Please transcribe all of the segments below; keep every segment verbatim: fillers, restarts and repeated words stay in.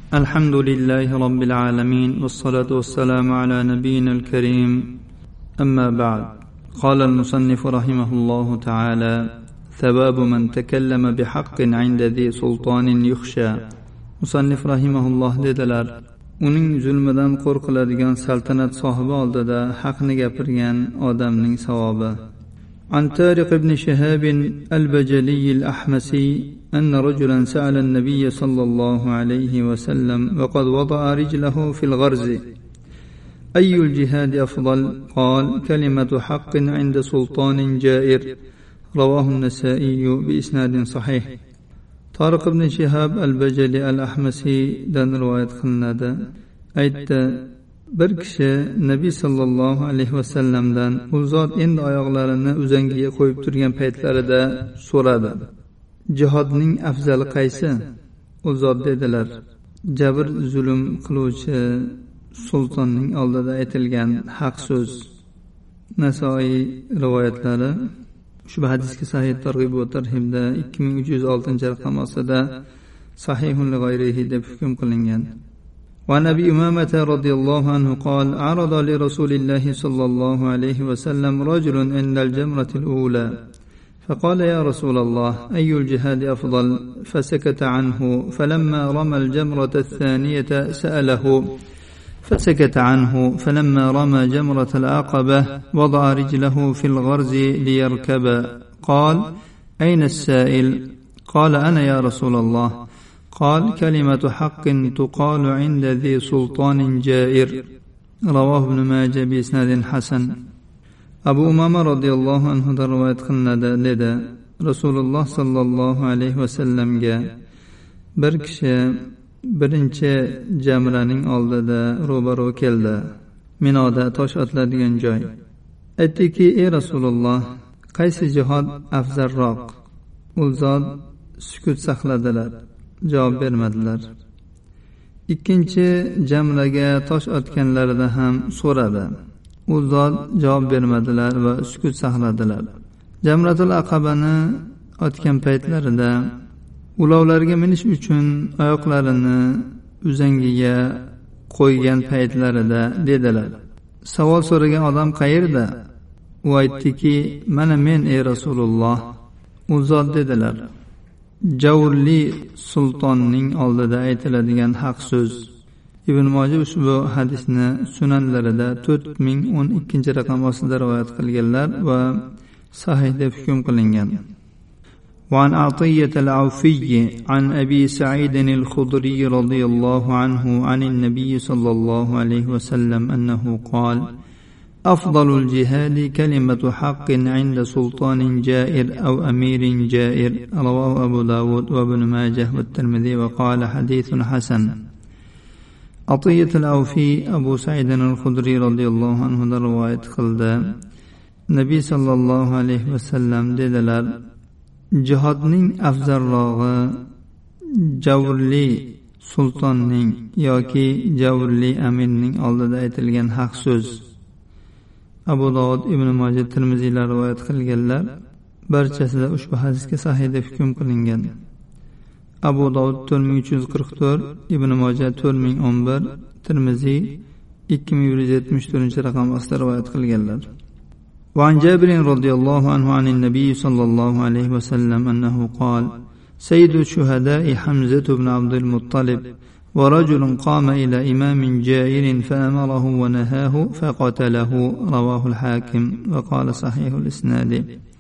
الحمد لله رب العالمين والصلاة والسلام على نبينا الكريم أما بعد. قال المصنف رحمه الله تعالى: ثواب من تكلم بحق عند ذي سلطان يخشى. مصنف رحمه الله dedilar: uning zulmidan qo'rqiladigan saltanat sohibi oldida haqni gapirgan odamning savobi. عن طارق بن شهاب البجلي الأحمسي أن رجلا سأل النبي صلى الله عليه وسلم وقد وضع رجله في الغرز: أي الجهاد أفضل؟ قال: كلمة حق عند سلطان جائر. رواه النسائي بإسناد صحيح. طارق بن شهاب البجلي الأحمسي دان رواية قلنادا أيت bir kishi nabiy sollallohu alayhi vasallamdan u zot endi oyoqlarini uzangiga qo'yib turgan paytlarida so'radi: jihodning afzali qaysi? U zot dedilar: jabr zulm qiluvchi sultonning oldida aytilgan haq so'z. Nasoiy rivoyatlari. Ushbu hadisga sahih targ'ib va tarhibda ikki ming uch yuz oltinchi raqam ostida sahihun li g'ayrihi deb hukm qilingan. وعن أبي أمامة رضي الله عنه قال: عرض لرسول الله صلى الله عليه وسلم رجل عند الجمرة الأولى فقال: يا رسول الله، أي الجهاد أفضل؟ فسكت عنه، فلما رمى الجمرة الثانية سأله فسكت عنه، فلما رمى جمرة العقبة وضع رجله في الغرز ليركب. قال: أين السائل؟ قال: أنا يا رسول الله. قال: كلمة حق تقال عند ذي سلطان جائر. رواه ابن ماجه بإسناد حسن. أبو أمامة رضي الله عنه رواية قلنادا dedi: Rasululloh sallallohu alayhi vasallamga bir kishi birinchi jamraning oldida ro'baro keldi, Minoda tosh otiladigan joy. Aytdiki: ey Rasululloh, qaysi jihod afzalroq? U zot sukut saqladilar, javob bermadilar. Ikkinchi jamraga tosh otganlarida ham so'radi. U zot javob bermadilar va sukut saqladilar. Jamratul Aqabani otgan paytlarida ulovlarga minish uchun oyoqlarini uzangiga qo'ygan paytlarida dedilar: savol so'ragan odam qayerda? U aytdiki: mana men ey Rasululloh. U zot dedilar: javrli sultonning oldida aytiladigan haq so'z. Ibn Majah ushbu hadisni sunanlarida to'rt ming o'n ikkinchi raqam ostida rivoyat qilganlar va sahih deb hukm qilingan. وعن عطية العوفي عن أبي سعيد الخدري رضي الله عنه عن النبي صلى الله عليه وسلم أنه قال: أفضل الجهاد كلمة حق عند سلطان جائر أو أمير جائر. رواه أبو داود وابن ماجه والترمذي وقال: حديث حسن. عطية العوفي أبو سعيد الخدري رضي الله عنه رواية قلد نبي صلى الله عليه وسلم dedilar: jihodning afzalrog'i javrli sultonning yoki javrli amirning oldida aytilgan haq so'z. Abu Dovud, Ibn Majah, Tirmiziylar rivoyat qilganlar. Barchasida ushbu hadisga sahih deb hukm qilingan. Abu Dovud to'rt ming uch yuz qirq to'rt, Ibn Majah to'rt ming o'n bir, Tirmiziy ikki ming bir yuz yetmish to'rtinchi raqam ostida rivoyat qilganlar. وعن جابر رضي الله عنه عن النبي صلى الله عليه وسلم أنه قال: سيد الشهداء حمزة بن عبد المطلب، ورجل قام إلى إمام جائر فأمره ونهاه فقتله. رواه الحاكم وقال صحيح الإسناد.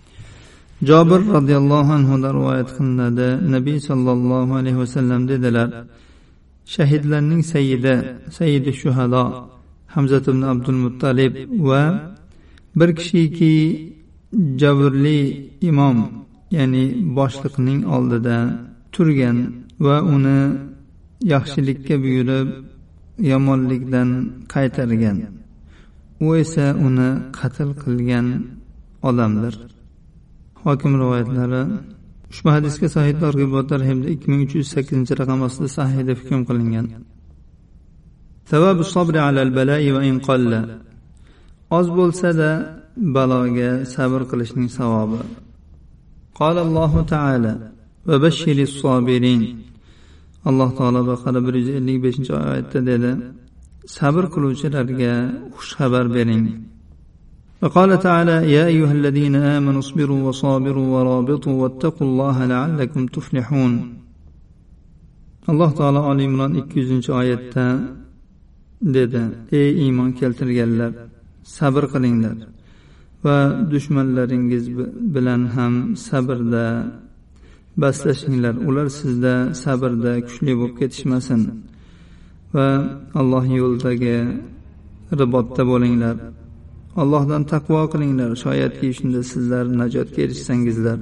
جابر رضي الله عنه رواية قلنادا نبي صلى الله عليه وسلم dedilar: shahidlarning sayyidi, sayyidi shuhado Hamza ibn Abdul Muttalib va bir kishiki javrli imom, ya'ni boshliqning oldida turgan va uni yaxshilikka buyurib yomonlikdan qaytargan. U esa uni qatl qilgan odamdir. Hokim rivoyatlari. Ushbu hadisga sahih targ'ibotlar hamda ikki ming uch yuz sakkizinchi raqam ostida sahih deb hukm qilingan. Savob sabri alal bala'i va in qalla. Oz bo'lsa-da baloga sabr qilishning savobi. Qala Allohu ta'ala: "Va bashshiris sabirin." alloh taolo Baqara bir yuz ellik beshinchi oyatda dedi: sabr qiluvchilarga xush xabar bering. وقال تعالى: يا أيها الذين آمنوا اصبروا وصابروا ورابطوا واتقوا الله لعلكم تفلحون. alloh taolo Ali Imron ikki yuzinchi oyatda dedi: ey iymon keltirganlar, sabr qilinglar va dushmanlaringiz bilan ham sabrda baslashinglar, ular sizda sabrda kuchli bo'lib ketishmasin va Alloh yo'lidagi ribotda bo'linglar. Allohdan taqvo qilinglar, shoyatki shunda sizlar najotga erishsangizlar.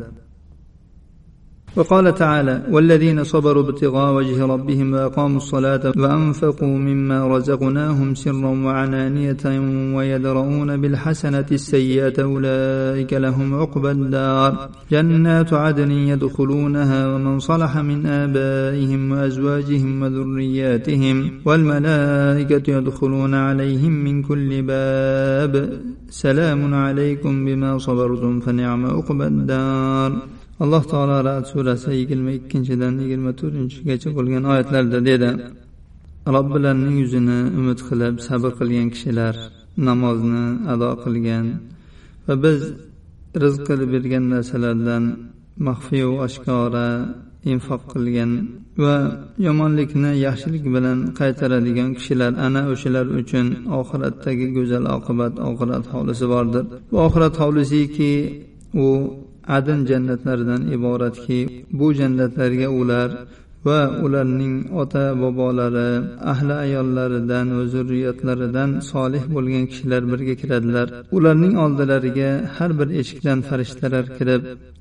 وقال تعالى: والذين صبروا ابتغاء وجه ربهم وأقاموا الصلاة وأنفقوا مما رزقناهم سرا وعلانية ويدرؤون بالحسنة السيئة أولئك لهم عقبى الدار جنات عدن يدخلونها ومن صلح من آبائهم وأزواجهم وذرياتهم والملائكة يدخلون عليهم من كل باب سلام عليكم بما صبرتم فنعم عقبى الدار. alloh taolo Ra'd surasi yigirma ikkinchidan yigirma to'rtinchigacha bo'lgan oyatlarda dedi: Robbilarining yuzini umid qilib sabr qilgan kishilar, namozni ado qilgan va biz rizq qilib bergan narsalardan maxfiy va oshkora infoq qilgan va yomonlikni yaxshilik bilan qaytaradigan kishilar, ana o'shalar uchun oxiratdagi go'zal oqibat, oxirat hovlisi bordir. Bu oxirat hovlisiki u adn jannatlaridan iboratki, bu jannatlarga ular va ularning ota bobolari, ahli ayollaridan va zurriyotlaridan solih bo'lgan kishilar birga kiradilar. Ularning oldilariga har bir eshikdan farishtalar kirib,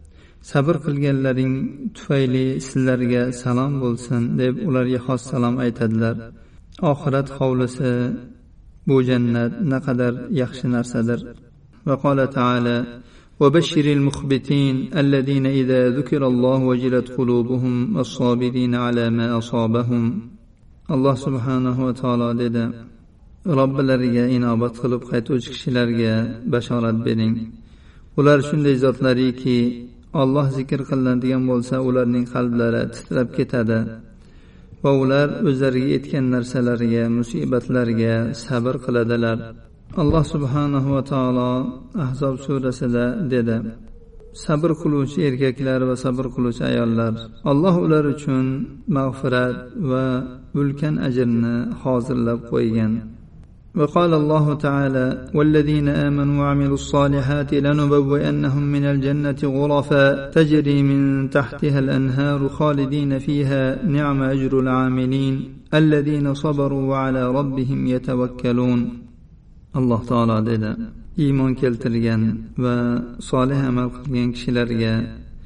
sabr qilganlaring tufayli sizlarga salom bo'lsin deb ularga xos salom aytadilar. Oxirat hovlisi, bu jannat naqadar yaxshi narsadir. Va qala taala: وبشر المخبتين الذين إذا ذكر الله وجلت قلوبهم والصابرين على ما أصابهم. الله سبحانه وتعالى dedi: Robbilariga inobat qilib qaytuvchi kishilarga bashorat bering. Ular shunday zotlariki, Alloh zikr qilinadigan bo'lsa, ularning qalblari titrab ketadi va ular o'zlariga yetgan narsalarga, musibatlarga sabr qiladilar. alloh subhanahu va taolo Ahzob surasida dedi: sabr qiluvchi erkaklar va sabr qiluvchi ayollar, Alloh ular uchun mag'firat va ulkan ajrni hozirlab qo'ygan. وقال الله تعالى: والذين آمنوا وعملوا الصالحات لنبوئنهم من الجنة غرفا تجري من تحتها الأنهار خالدين فيها نعم أجر العاملين الذين صبروا وعلى ربهم يتوكلون. alloh taolo dedi: iymon keltirgan va solih amal qilgan kishilarga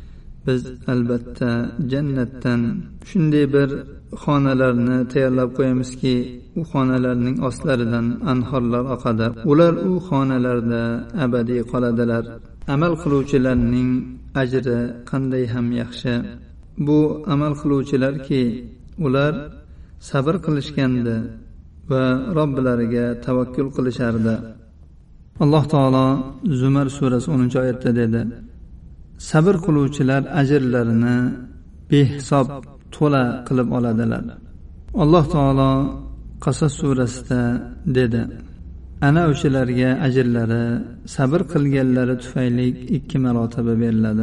biz albatta jannatdan shunday bir xonalarni tayyorlab qo'yamizki, u xonalarning ostlaridan anhorlar oqadi. Ular u xonalarda abadiy qoladilar. Amal qiluvchilarning ajri qanday ham yaxshi. Bu amal qiluvchilarki, ular sabr qilishganda va Robbilariga tavakkul qilishardi. Alloh taolo Zumar surasi o'ninchi oyatda dedi: sabr qiluvchilar ajrlarini behisob to'la qilib oladilar. Alloh taolo Qasas surasida dedi: ana o'shalarga ajrlari sabr qilganlari tufayli ikki marotaba beriladi.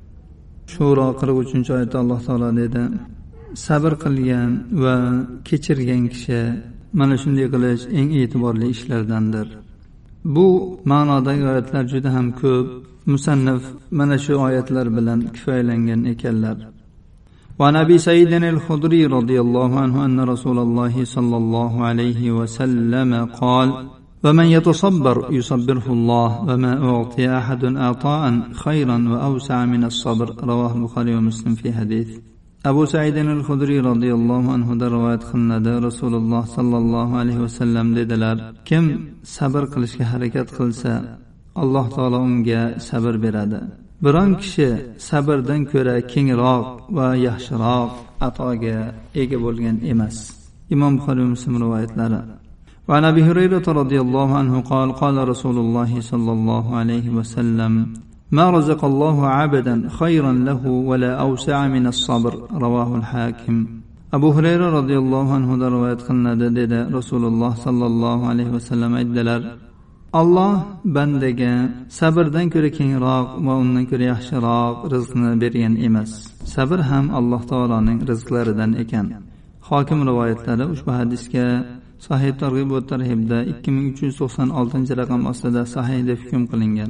Shuro qirq uchinchi oyatda Alloh taolo dedi: sabr qilgan va kechirgan kishi mana shunday qilish eng e'tiborli ishlardandir. Bu ma'nodagi oyatlar juda ham ko'p. Musannif mana shu oyatlar bilan kifoyalangan ekanlar. Va Nabi Said al-Khudri radhiyallohu anhu anna Rasululloh sallallohu alayhi va sallam qol: "Va man yatasabbar yusabbirhu Alloh va ma u'tiya ahadun ata'an khayran va awsa'a min as-sabr." Rawahu Buxoriy va Muslim fi hadis. Abu Said al-Khudri radhiyallohu anhu da rivoyat qilinadi. Rasululloh sallallohu alayhi va sallam dedilar: kim sabr qilishga harakat qilsa, Alloh taolo unga sabr beradi. Biron kishi sabrdan ko'ra kengroq va yaxshiroq atoga ega bo'lgan emas. Imom Buxoriy va Muslim rivoyatlari. Va Nabi Hurayra radhiyallohu anhu qol qala Rasululloh sallallohu alayhi va sallam: ما رزق الله عبدا خيرا له ولا أوسع من الصبر. رواه الحاكم. Abu Hurayra radhiyallohu anhu da rivoyat qilinadi, dedi Rasululloh sallallohu alayhi vasallam aytdilar: Alloh bandaga sabrdan ko'ra kengroq va undan ko'ra yaxshiroq rizqni bergan emas. Sabr ham Alloh taoloning rizqlaridan ekan. Hokim rivoyatlari ushbu hadisga Sahih Targ'ib va Tarhibda ikki ming uch yuz to'qson oltinchi raqam ostida sahih deb hukm qilingan.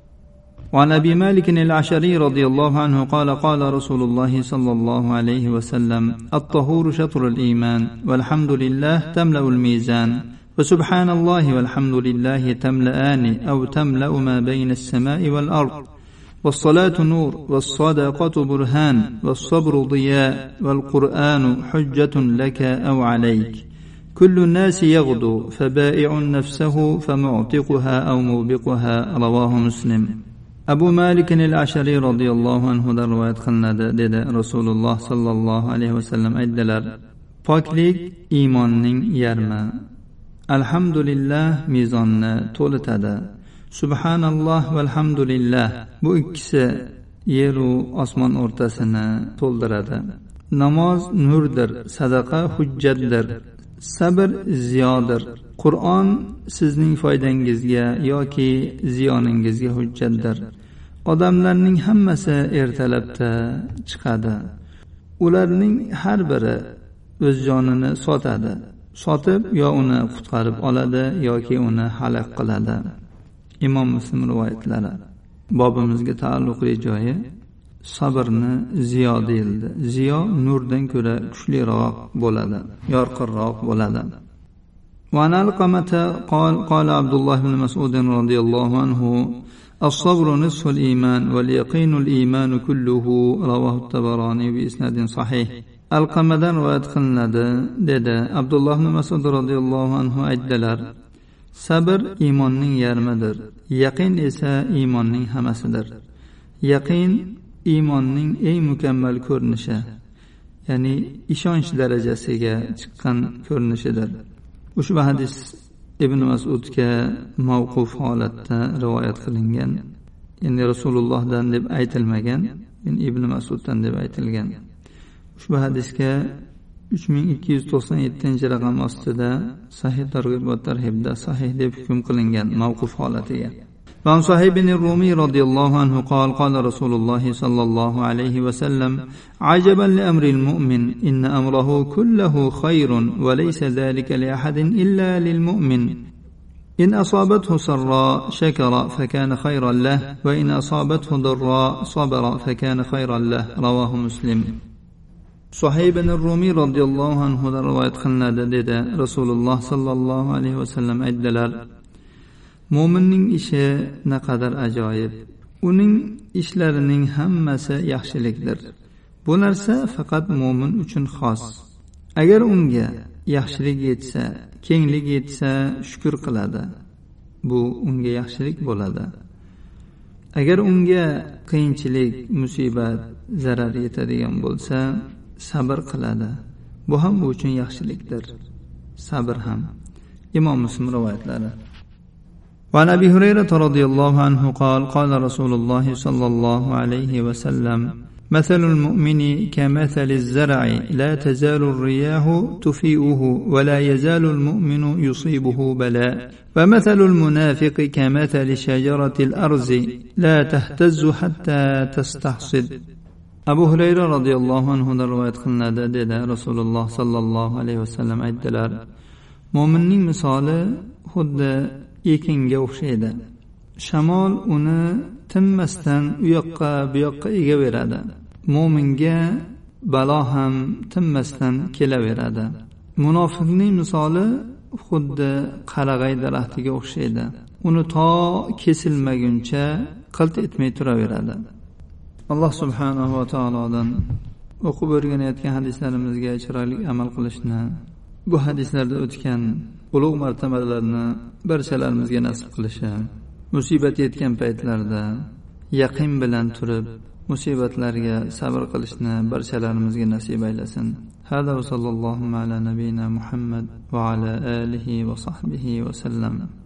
وعن أبي مالك الأشعري رضي الله عنه قال قال رسول الله صلى الله عليه وسلم: الطهور شطر الإيمان، والحمد لله تملأ الميزان، وسبحان الله والحمد لله تملأان أو تملأ ما بين السماء والأرض، والصلاة نور، والصدقة برهان، والصبر ضياء، والقرآن حجة لك أو عليك. كل الناس يغدو فبائع نفسه فمعتقها أو موبقها. رواه مسلم. Abu Malik al-Ash'ari radhiyallohu anhu da rivoyat qilinadi, dedi Rasululloh sallallohu alayhi vasallam aytdilar: Poklik iymonning yarmi. Alhamdulillah mezonni to'litadi. Subhanalloh valhamdulillah, bu ikkisi yer va osmon o'rtasini to'ldiradi. Namoz nurdir, sadaqa hujjatdir, sabr ziyodir. Qur'on sizning foydangizga yoki ziyoningizga hujjatdir. Odamlarning hammasi ertalabda chiqadi. Ularning har biri o'z jonini sotadi. Sotib yo uni qutqarib oladi yoki uni halok qiladi. Imom Muslim rivoyatlari. Bobimizga taalluqli joyi sabrni ziyo deyildi. Ziyo nurdan ko'ra kuchliroq bo'ladi, yorqinroq bo'ladi. وعن علقمة قال قال عبد الله بن مسعود رضي الله عنه: الصبر نصف الإيمان واليقين الإيمان كله. رواه الطبراني بإسناد صحيح. Alqamadan rivoyat qilinadi, dedi Abdulloh ibn Mas'ud radhiyallohu anhu aytdilar: Sabr iymonning yarmidir, yaqin esa iymonning hammasidir. Yaqin iymonning eng mukammal ko'rinishi, ya'ni ishonch darajasiga chiqqan ko'rinishidir. Ushbu hadis Ibn Mas'udga mavquf holatda rivoyat qilingan. Endi Rasulullohdan deb aytilmagan, endi Ibn Mas'uddan deb aytilgan. Ushbu hadisga uch ming ikki yuz to'qson yettinchi raqam ostida Sahih Targ'ib va Tarhibda sahih deb hukm qilingan mavquf holatiga. وعن صهيب الرومي رضي الله عنه قال قال رسول الله صلى الله عليه وسلم: عجبا لأمر المؤمن، إن أمره كله خير، وليس ذلك لأحد إلا للمؤمن. إن أصابته سراء شكر فكان خيرا له، وإن أصابته ضراء صبر فكان خيرا له. رواه مسلم. صهيب الرومي رضي الله عنه رواية qilinadi, dedi Rasululloh sallallohu alayhi vasallam aytdilar: Mo'minning ishi naqadar ajoyib. Uning ishlarining hammasi yaxshilikdir. Bu narsa faqat mo'min uchun xos. Agar unga yaxshilik yetsa, kenglik yetsa, shukr qiladi. Bu unga yaxshilik bo'ladi. Agar unga qiyinchilik, musibat, zarar yetadigan bo'lsa, sabr qiladi. Bu ham u uchun yaxshilikdir. Sabr ham. Imom Muslim rivoyatlari. وعن أبي هريرة رضي الله عنه قال قال رسول الله صلى الله عليه وسلم: مثل المؤمن كمثل الزرع، لا تزال الرياح تفيئه، ولا يزال المؤمن يصيبه بلاء. ومثل المنافق كمثل شجرة الأرز، لا تهتز حتى تستحصد. Abu Hurayra radhiyallohu anhu da rivoyat qilinadi, dedi Rasululloh sallallohu alayhi vasallam aytdilar: Mo'minning misoli xuddi ekinga o'xshaydi. Shamol uni tinmasdan u yoqqa bu yoqqa egaveradi. Mo'minga balo ham tinmasdan kelaveradi. Munofiqning misoli xuddi qarag'ay daraxtiga o'xshaydi. Uni to kesilmaguncha qilt etmay turaveradi. Alloh subhanahu va taolodan o'qib o'rganayotgan hadislarimizga chiroyli amal qilishni, bu hadislarda o'tgan ulug' martabalarni barchalarimizga nasib qilishi, musibat yetgan paytlarda yaqin bilan turib musibatlarga sabr qilishni barchalarimizga nasib aylasin. Hada va sallallohu ala nabiyina Muhammad va ala alihi va sahbihi va sallam.